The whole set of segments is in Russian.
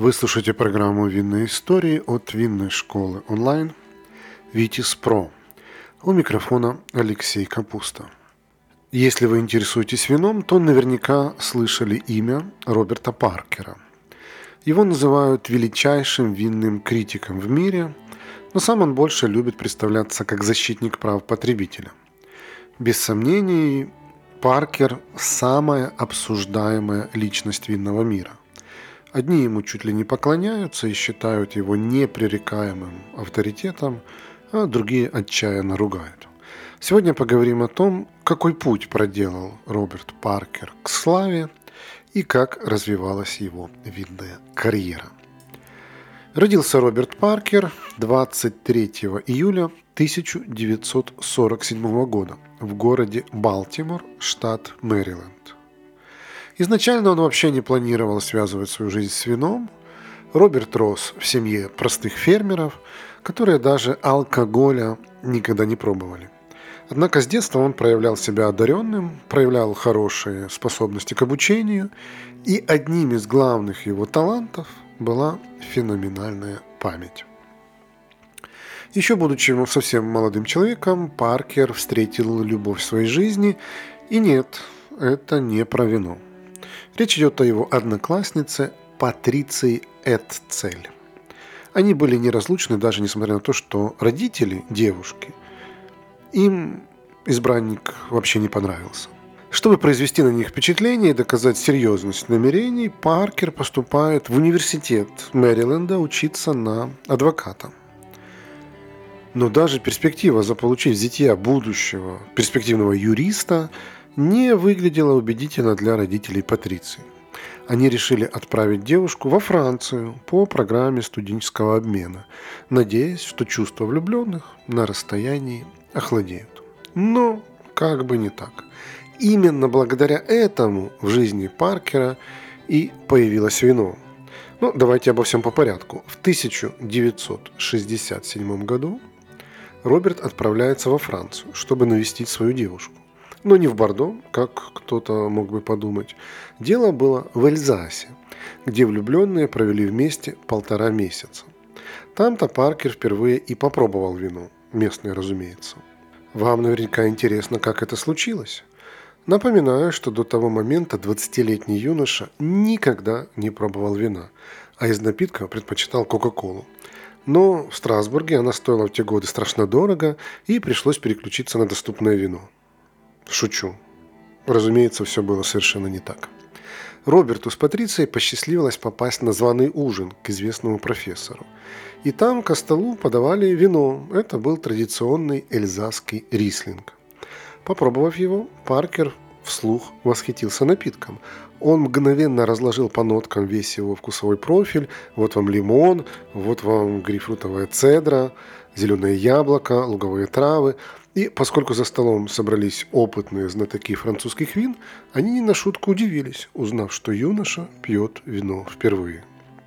Вы слушаете программу «Винные истории» от винной школы онлайн «Витис Про». У микрофона Алексей Капуста. Если вы интересуетесь вином, то наверняка слышали имя Роберта Паркера. Его называют величайшим винным критиком в мире, но сам он больше любит представляться как защитник прав потребителя. Без сомнений, Паркер – самая обсуждаемая личность винного мира. Одни ему чуть ли не поклоняются и считают его непререкаемым авторитетом, а другие отчаянно ругают. Сегодня поговорим о том, какой путь проделал Роберт Паркер к славе и как развивалась его винная карьера. Родился Роберт Паркер 23 июля 1947 года в городе Балтимор, штат Мэриленд. Изначально он вообще не планировал связывать свою жизнь с вином. Роберт рос в семье простых фермеров, которые даже алкоголя никогда не пробовали. Однако с детства он проявлял себя одаренным, проявлял хорошие способности к обучению, и одним из главных его талантов была феноменальная память. Еще будучи совсем молодым человеком, Паркер встретил любовь в своей жизни, и нет, это не про вино. Речь идет о его однокласснице Патриции Этцель. Они были неразлучны, даже несмотря на то, что родители девушки, им избранник вообще не понравился. Чтобы произвести на них впечатление и доказать серьезность намерений, Паркер поступает в университет Мэриленда учиться на адвоката. Но даже перспектива заполучить зятья будущего перспективного юриста не выглядела убедительно для родителей Патриции. Они решили отправить девушку во Францию по программе студенческого обмена, надеясь, что чувства влюбленных на расстоянии охладеют. Но как бы не так. Именно благодаря этому в жизни Паркера и появилось вино. Но давайте обо всем по порядку. В 1967 году Роберт отправляется во Францию, чтобы навестить свою девушку. Но не в Бордо, как кто-то мог бы подумать. Дело было в Эльзасе, где влюбленные провели вместе 1,5 месяца. Там-то Паркер впервые и попробовал вино, местное, разумеется. Вам наверняка интересно, как это случилось. Напоминаю, что до того момента 20-летний юноша никогда не пробовал вина, а из напитка предпочитал Кока-Колу. Но в Страсбурге она стоила в те годы страшно дорого, и пришлось переключиться на доступное вино. Шучу. Разумеется, все было совершенно не так. Роберту с Патрицией посчастливилось попасть на званый ужин к известному профессору. И там ко столу подавали вино. Это был традиционный эльзасский рислинг. Попробовав его, Паркер вслух восхитился напитком. Он мгновенно разложил по ноткам весь его вкусовой профиль. Вот вам лимон, вот вам грейпфрутовая цедра, зеленое яблоко, луговые травы. И поскольку за столом собрались опытные знатоки французских вин, они не на шутку удивились, узнав, что юноша пьет вино впервые.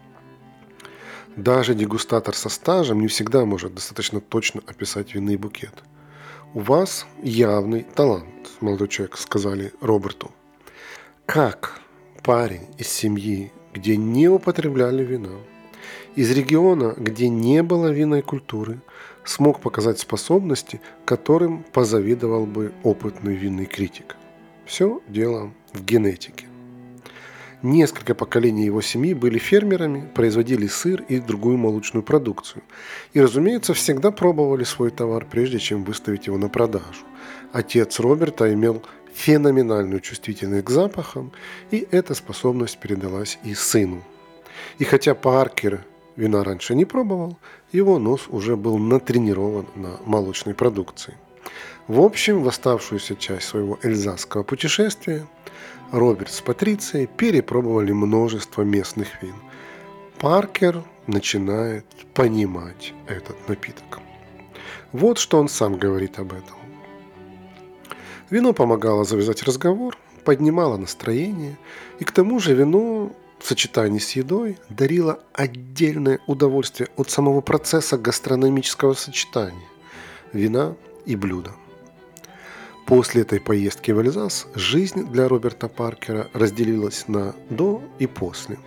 Даже дегустатор со стажем не всегда может достаточно точно описать винный букет. «У вас явный талант», – молодой человек сказали Роберту. Как парень из семьи, где не употребляли вина, из региона, где не было винной культуры, смог показать способности, которым позавидовал бы опытный винный критик. Все дело в генетике. Несколько поколений его семьи были фермерами, производили сыр и другую молочную продукцию. И, разумеется, всегда пробовали свой товар, прежде чем выставить его на продажу. Отец Роберта имел феноменальную чувствительность к запахам, и эта способность передалась и сыну. И хотя Паркер вина раньше не пробовал, его нос уже был натренирован на молочной продукции. В общем, в оставшуюся часть своего эльзасского путешествия Роберт с Патрицией перепробовали множество местных вин. Паркер начинает понимать этот напиток. Вот что он сам говорит об этом. Вино помогало завязать разговор, поднимало настроение, и к тому же вино в сочетании с едой дарило отдельное удовольствие от самого процесса гастрономического сочетания вина и блюда. После этой поездки в Эльзас жизнь для Роберта Паркера разделилась на «до» и «после».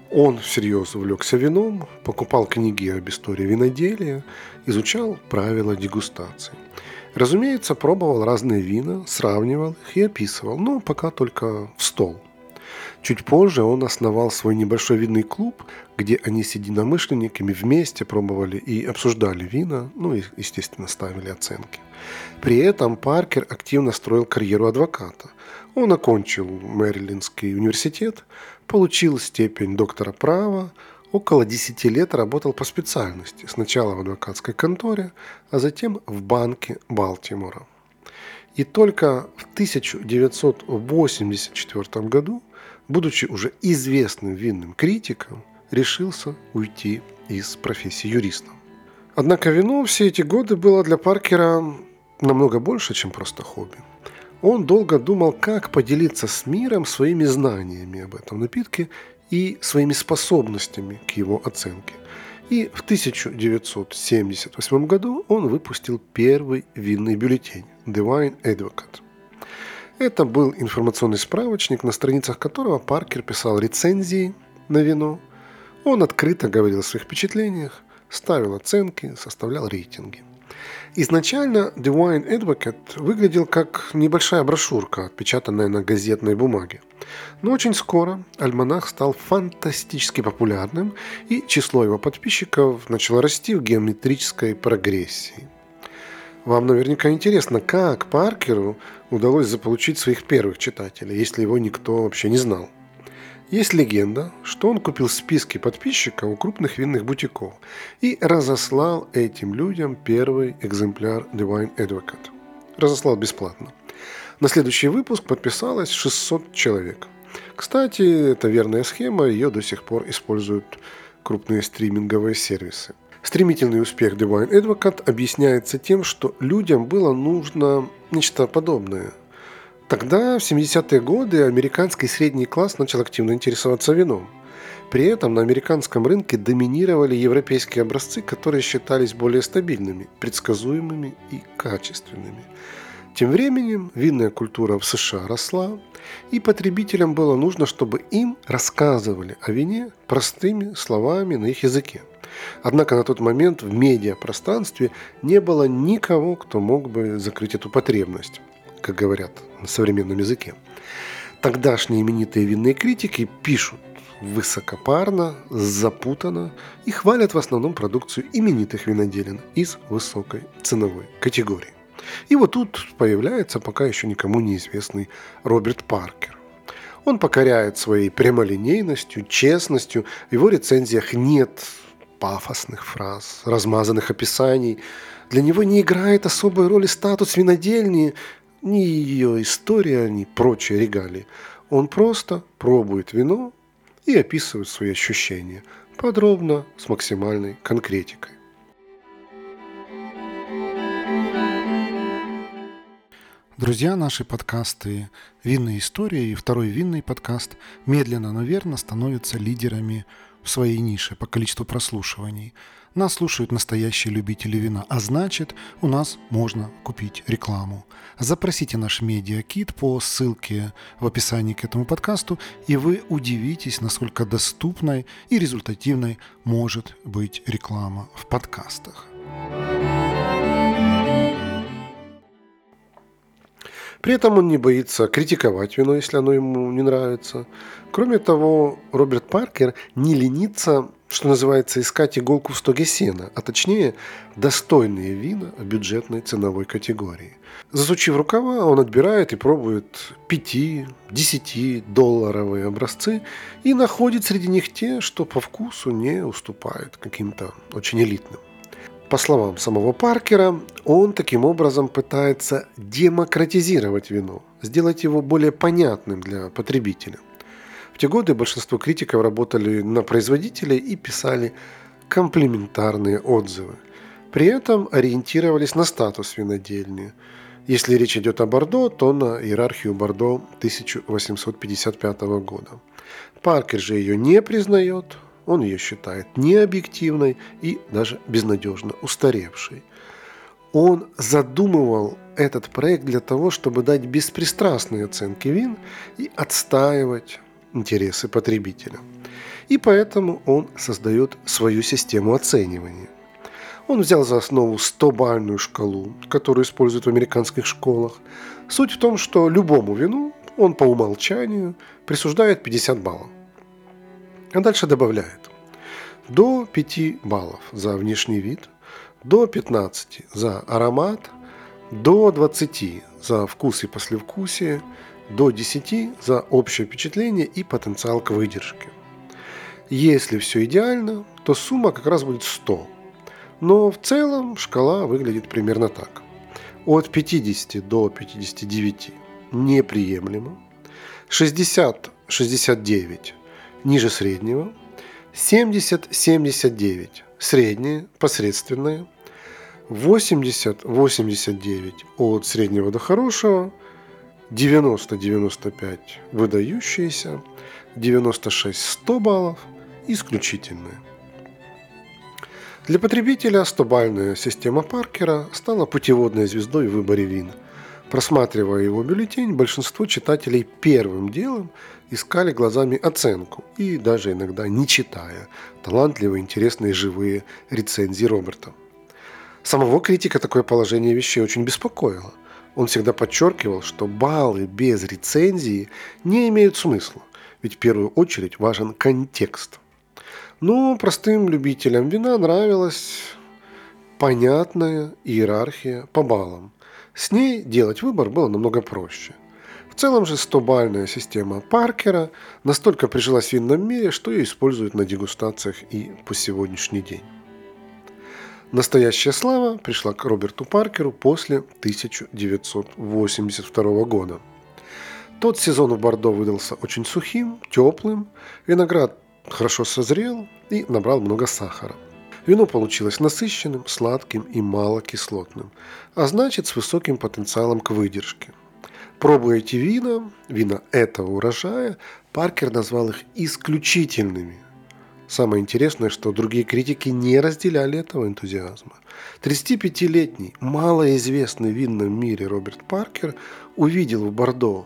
Он всерьез увлекся вином, покупал книги об истории виноделия, изучал правила дегустации. Разумеется, пробовал разные вина, сравнивал их и описывал, но пока только в стол. Чуть позже он основал свой небольшой винный клуб, где они с единомышленниками вместе пробовали и обсуждали вина, и, естественно, ставили оценки. При этом Паркер активно строил карьеру адвоката. Он окончил Мэрилендский университет, получил степень доктора права, около 10 лет работал по специальности, сначала в адвокатской конторе, а затем в банке Балтимора. И только в 1984 году, будучи уже известным винным критиком, решился уйти из профессии юриста. Однако вино все эти годы было для Паркера намного больше, чем просто хобби. Он долго думал, как поделиться с миром своими знаниями об этом напитке и своими способностями к его оценке. И в 1978 году он выпустил первый винный бюллетень «The Wine Advocate». Это был информационный справочник, на страницах которого Паркер писал рецензии на вино. Он открыто говорил о своих впечатлениях, ставил оценки, составлял рейтинги. Изначально The Wine Advocate выглядел как небольшая брошюрка, отпечатанная на газетной бумаге. Но очень скоро альманах стал фантастически популярным, и число его подписчиков начало расти в геометрической прогрессии. Вам наверняка интересно, как Паркеру удалось заполучить своих первых читателей, если его никто вообще не знал. Есть легенда, что он купил списки подписчиков у крупных винных бутиков и разослал этим людям первый экземпляр The Wine Advocate. Разослал бесплатно. На следующий выпуск подписалось 600 человек. Кстати, это верная схема, ее до сих пор используют крупные стриминговые сервисы. Стремительный успех The Wine Advocate объясняется тем, что людям было нужно нечто подобное. Тогда, в 70-е годы, американский средний класс начал активно интересоваться вином. При этом на американском рынке доминировали европейские образцы, которые считались более стабильными, предсказуемыми и качественными. Тем временем винная культура в США росла, и потребителям было нужно, чтобы им рассказывали о вине простыми словами на их языке. Однако на тот момент в медиапространстве не было никого, кто мог бы закрыть эту потребность, как говорят на современном языке. Тогдашние именитые винные критики пишут высокопарно, запутанно и хвалят в основном продукцию именитых виноделин из высокой ценовой категории. И вот тут появляется пока еще никому неизвестный Роберт Паркер. Он покоряет своей прямолинейностью, честностью. В его рецензиях нет пафосных фраз, размазанных описаний. Для него не играет особой роли статус винодельни, ни ее история, ни прочие регалии. Он просто пробует вино и описывает свои ощущения подробно, с максимальной конкретикой. Друзья, наши подкасты «Винные истории» и второй винный подкаст медленно, но верно становятся лидерами в своей нише по количеству прослушиваний. Нас слушают настоящие любители вина, а значит, у нас можно купить рекламу. Запросите наш медиакит по ссылке в описании к этому подкасту, и вы удивитесь, насколько доступной и результативной может быть реклама в подкастах. При этом он не боится критиковать вино, если оно ему не нравится. Кроме того, Роберт Паркер не ленится, что называется, искать иголку в стоге сена, а точнее достойные вина в бюджетной ценовой категории. Засучив рукава, он отбирает и пробует 5-10 долларовые образцы и находит среди них те, что по вкусу не уступают каким-то очень элитным. По словам самого Паркера, он таким образом пытается демократизировать вино, сделать его более понятным для потребителя. В те годы большинство критиков работали на производителя и писали комплиментарные отзывы. При этом ориентировались на статус винодельни. Если речь идет о Бордо, то на иерархию Бордо 1855 года. Паркер же ее не признает. Он ее считает необъективной и даже безнадежно устаревшей. Он задумывал этот проект для того, чтобы дать беспристрастные оценки вин и отстаивать интересы потребителя. И поэтому он создает свою систему оценивания. Он взял за основу 100-бальную шкалу, которую используют в американских школах. Суть в том, что любому вину он по умолчанию присуждает 50 баллов. А дальше добавляет до 5 баллов за внешний вид, до 15 за аромат, до 20 за вкус и послевкусие, до 10 за общее впечатление и потенциал к выдержке. Если все идеально, то сумма как раз будет 100. Но в целом шкала выглядит примерно так. От 50 до 59 неприемлемо, 60-69 ниже среднего, 70-79 среднее, посредственное, 80-89 от среднего до хорошего, 90-95 выдающиеся, 96-100 баллов исключительные. Для потребителя 100-бальная система Паркера стала путеводной звездой в выборе вин. Просматривая его бюллетень, большинство читателей первым делом искали глазами оценку и даже иногда не читая талантливые, интересные, живые рецензии Роберта. Самого критика такое положение вещей очень беспокоило. Он всегда подчеркивал, что баллы без рецензии не имеют смысла, ведь в первую очередь важен контекст. Но простым любителям вина нравилась понятная иерархия по баллам. С ней делать выбор было намного проще. В целом же 100-бальная система Паркера настолько прижилась в винном мире, что ее используют на дегустациях и по сегодняшний день. Настоящая слава пришла к Роберту Паркеру после 1982 года. Тот сезон в Бордо выдался очень сухим, теплым, виноград хорошо созрел и набрал много сахара. Вино получилось насыщенным, сладким и малокислотным, а значит с высоким потенциалом к выдержке. Пробуя эти вина этого урожая, Паркер назвал их исключительными. Самое интересное, что другие критики не разделяли этого энтузиазма. 35-летний, малоизвестный в винном мире Роберт Паркер увидел в Бордо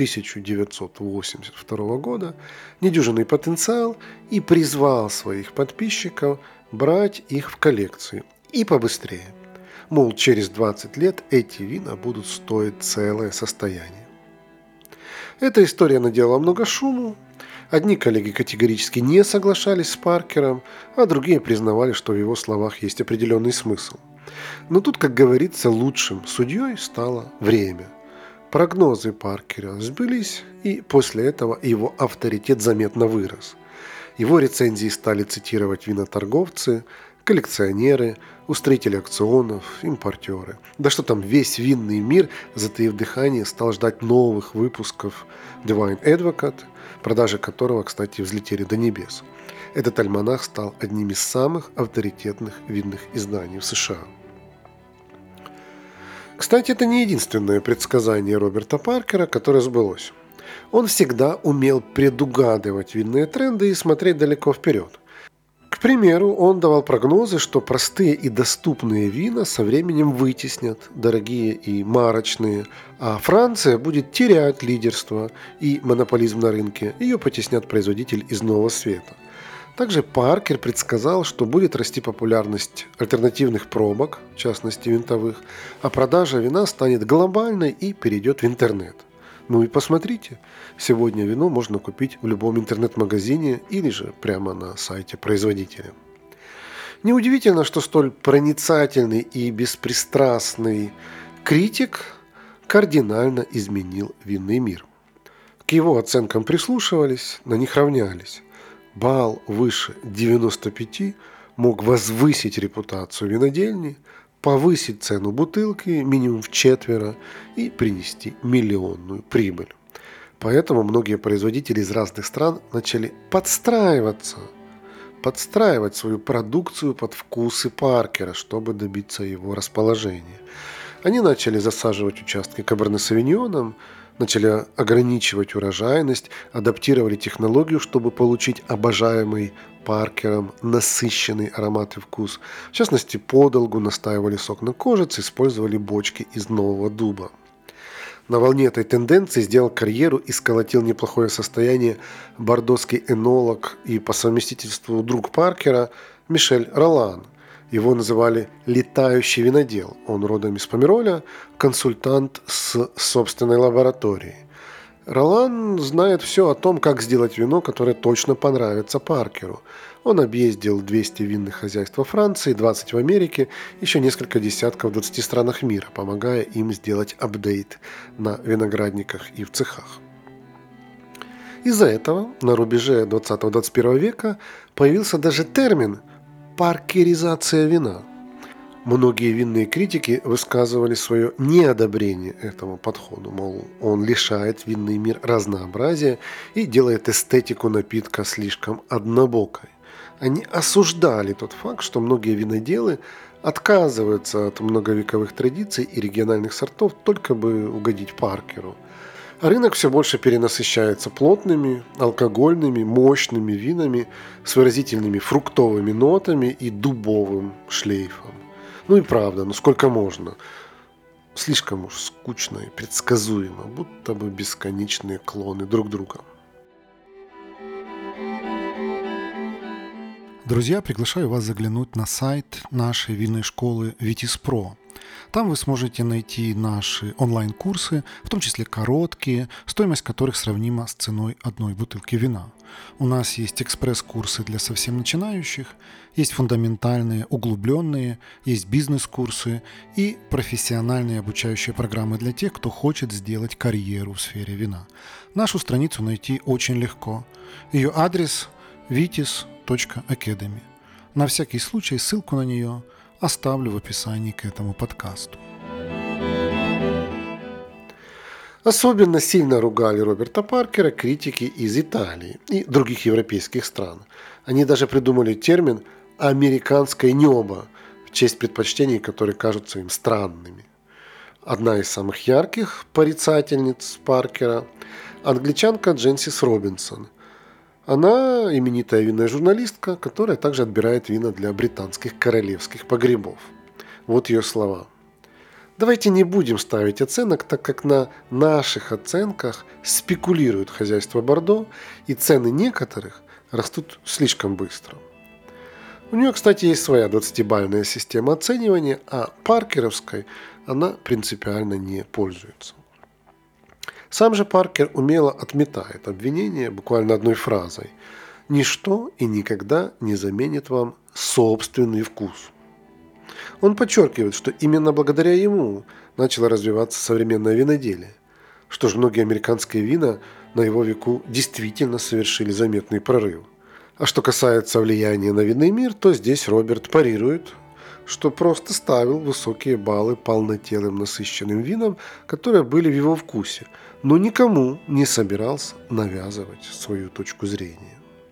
1982 года недюжинный потенциал и призвал своих подписчиков брать их в коллекции и побыстрее. Мол, через 20 лет эти вина будут стоить целое состояние. Эта история наделала много шуму. Одни коллеги категорически не соглашались с Паркером, а другие признавали, что в его словах есть определенный смысл. Но тут, как говорится, лучшим судьей стало время. Прогнозы Паркера сбылись, и после этого его авторитет заметно вырос. Его рецензии стали цитировать виноторговцы, коллекционеры, устроители аукционов, импортеры. Да что там, весь винный мир, затаив дыхание, стал ждать новых выпусков The Wine Advocate, продажи которого, кстати, взлетели до небес. Этот альманах стал одним из самых авторитетных винных изданий в США. Кстати, это не единственное предсказание Роберта Паркера, которое сбылось. Он всегда умел предугадывать винные тренды и смотреть далеко вперед. К примеру, он давал прогнозы, что простые и доступные вина со временем вытеснят дорогие и марочные, а Франция будет терять лидерство и монополизм на рынке, ее потеснят производитель из Нового Света. Также Паркер предсказал, что будет расти популярность альтернативных пробок, в частности винтовых, а продажа вина станет глобальной и перейдет в интернет. Ну и посмотрите, сегодня вино можно купить в любом интернет-магазине или же прямо на сайте производителя. Неудивительно, что столь проницательный и беспристрастный критик кардинально изменил винный мир. К его оценкам прислушивались, на них равнялись. Балл выше 95 мог возвысить репутацию винодельни, повысить цену бутылки минимум в 4 и принести миллионную прибыль. Поэтому многие производители из разных стран начали подстраивать свою продукцию под вкусы Паркера, чтобы добиться его расположения. Они начали засаживать участки каберне-савиньоном, начали ограничивать урожайность, адаптировали технологию, чтобы получить обожаемый Паркером насыщенный аромат и вкус. В частности, подолгу настаивали сок на кожице, использовали бочки из нового дуба. На волне этой тенденции сделал карьеру и сколотил неплохое состояние бордоский энолог и по совместительству друг Паркера Мишель Ролан. Его называли «летающий винодел». Он родом из Помероля, консультант с собственной лабораторией. Ролан знает все о том, как сделать вино, которое точно понравится Паркеру. Он объездил 200 винных хозяйств во Франции, 20 в Америке, еще несколько десятков в 20 странах мира, помогая им сделать апдейт на виноградниках и в цехах. Из-за этого на рубеже 20-21 века появился даже термин «паркеризация вина». Многие винные критики высказывали свое неодобрение этому подходу, мол, он лишает винный мир разнообразия и делает эстетику напитка слишком однобокой. Они осуждали тот факт, что многие виноделы отказываются от многовековых традиций и региональных сортов только бы угодить Паркеру. А рынок все больше перенасыщается плотными, алкогольными, мощными винами с выразительными фруктовыми нотами и дубовым шлейфом. Ну и правда, сколько можно? Слишком уж скучно и предсказуемо, будто бы бесконечные клоны друг друга. Друзья, приглашаю вас заглянуть на сайт нашей винной школы Vitis.Pro. Там вы сможете найти наши онлайн-курсы, в том числе короткие, стоимость которых сравнима с ценой одной бутылки вина. У нас есть экспресс-курсы для совсем начинающих, есть фундаментальные, углубленные, есть бизнес-курсы и профессиональные обучающие программы для тех, кто хочет сделать карьеру в сфере вина. Нашу страницу найти очень легко. Ее адрес vitis.academy. На всякий случай ссылку на нее оставлю в описании к этому подкасту. Особенно сильно ругали Роберта Паркера критики из Италии и других европейских стран. Они даже придумали термин «американское небо» в честь предпочтений, которые кажутся им странными. Одна из самых ярких порицательниц Паркера – англичанка Дженсис Робинсон. Она именитая винная журналистка, которая также отбирает вина для британских королевских погребов. Вот ее слова. Давайте не будем ставить оценок, так как на наших оценках спекулируют хозяйство Бордо, и цены некоторых растут слишком быстро. У нее, кстати, есть своя 20-бальная система оценивания, а паркеровской она принципиально не пользуется. Сам же Паркер умело отметает обвинение буквально одной фразой: «Ничто и никогда не заменит вам собственный вкус». Он подчеркивает, что именно благодаря ему начало развиваться современное виноделие. Что ж, многие американские вина на его веку действительно совершили заметный прорыв. А что касается влияния на винный мир, то здесь Роберт парирует, что просто ставил высокие баллы полнотелым насыщенным винам, которые были в его вкусе, но никому не собирался навязывать свою точку зрения.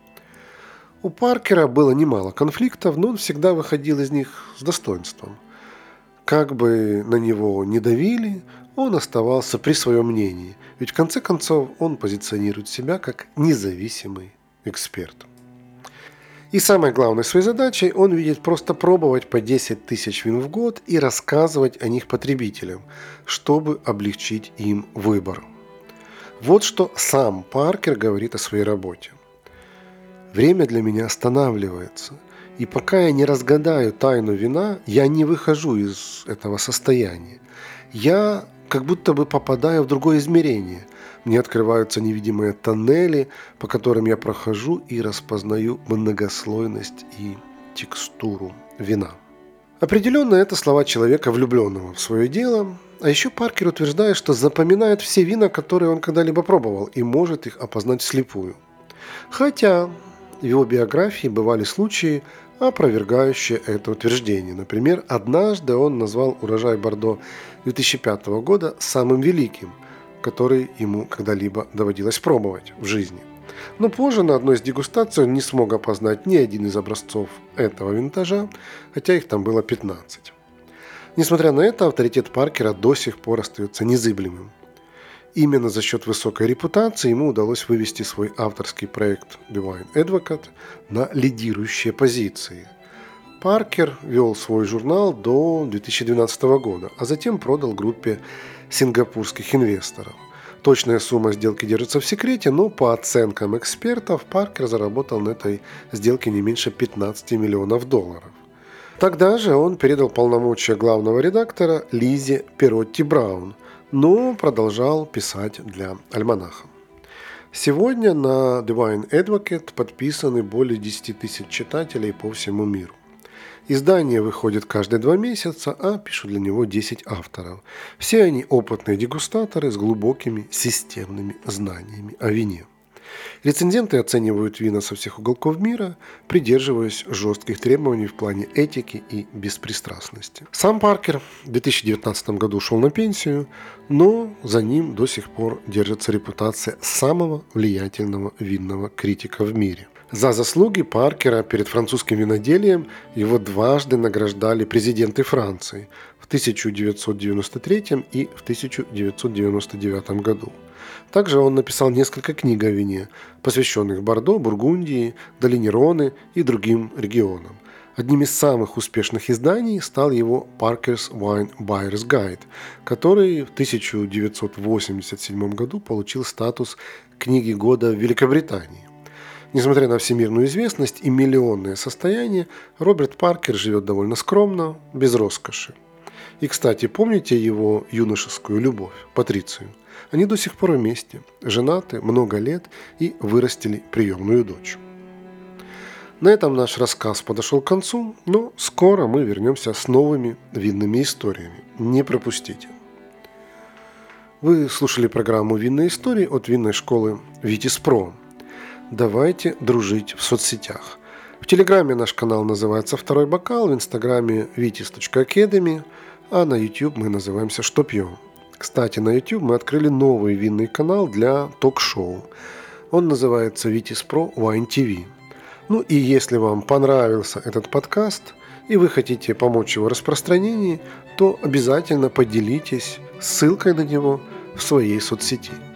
У Паркера было немало конфликтов, но он всегда выходил из них с достоинством. Как бы на него ни давили, он оставался при своем мнении, ведь в конце концов он позиционирует себя как независимый эксперт. И самой главной своей задачей он видит просто пробовать по 10 тысяч вин в год и рассказывать о них потребителям, чтобы облегчить им выбор. Вот что сам Паркер говорит о своей работе. «Время для меня останавливается, и пока я не разгадаю тайну вина, я не выхожу из этого состояния. Я как будто бы попадаю в другое измерение. Мне открываются невидимые тоннели, по которым я прохожу и распознаю многослойность и текстуру вина». Определенно, это слова человека, влюбленного в свое дело. А еще Паркер утверждает, что запоминает все вина, которые он когда-либо пробовал, и может их опознать вслепую. Хотя в его биографии бывали случаи, опровергающие это утверждение. Например, однажды он назвал урожай Бордо 2005 года самым великим, который ему когда-либо доводилось пробовать в жизни. Но позже на одной из дегустаций он не смог опознать ни один из образцов этого винтажа, хотя их там было 15. Несмотря на это, авторитет Паркера до сих пор остается незыблемым. Именно за счет высокой репутации ему удалось вывести свой авторский проект The Wine Advocate на лидирующие позиции. Паркер вел свой журнал до 2012 года, а затем продал группе сингапурских инвесторов. Точная сумма сделки держится в секрете, но по оценкам экспертов Паркер заработал на этой сделке не меньше $15 миллионов. Тогда же он передал полномочия главного редактора Лизе Перотти-Браун, но продолжал писать для альманаха. Сегодня на Divine Advocate подписаны более 10 тысяч читателей по всему миру. Издание выходит каждые 2 месяца, а пишут для него 10 авторов. Все они опытные дегустаторы с глубокими системными знаниями о вине. Рецензенты оценивают вина со всех уголков мира, придерживаясь жестких требований в плане этики и беспристрастности. Сам Паркер в 2019 году ушел на пенсию, но за ним до сих пор держится репутация самого влиятельного винного критика в мире. За заслуги Паркера перед французским виноделием его дважды награждали президенты Франции в 1993 и в 1999 году. Также он написал несколько книг о вине, посвященных Бордо, Бургундии, долине Роны и другим регионам. Одним из самых успешных изданий стал его Parker's Wine Buyer's Guide, который в 1987 году получил статус книги года в Великобритании. Несмотря на всемирную известность и миллионное состояние, Роберт Паркер живет довольно скромно, без роскоши. И, кстати, помните его юношескую любовь, Патрицию? Они до сих пор вместе, женаты много лет и вырастили приемную дочь. На этом наш рассказ подошел к концу, но скоро мы вернемся с новыми винными историями. Не пропустите. Вы слушали программу «Винные истории» от винной школы Vitis Pro. Давайте дружить в соцсетях. В Телеграме наш канал называется «Второй бокал», в Инстаграме vitis.academy, а на YouTube мы называемся «Что пьем?». Кстати, на YouTube мы открыли новый винный канал для ток-шоу. Он называется Vitis Pro Wine TV. Ну и если вам понравился этот подкаст и вы хотите помочь его распространении, то обязательно поделитесь ссылкой на него в своей соцсети.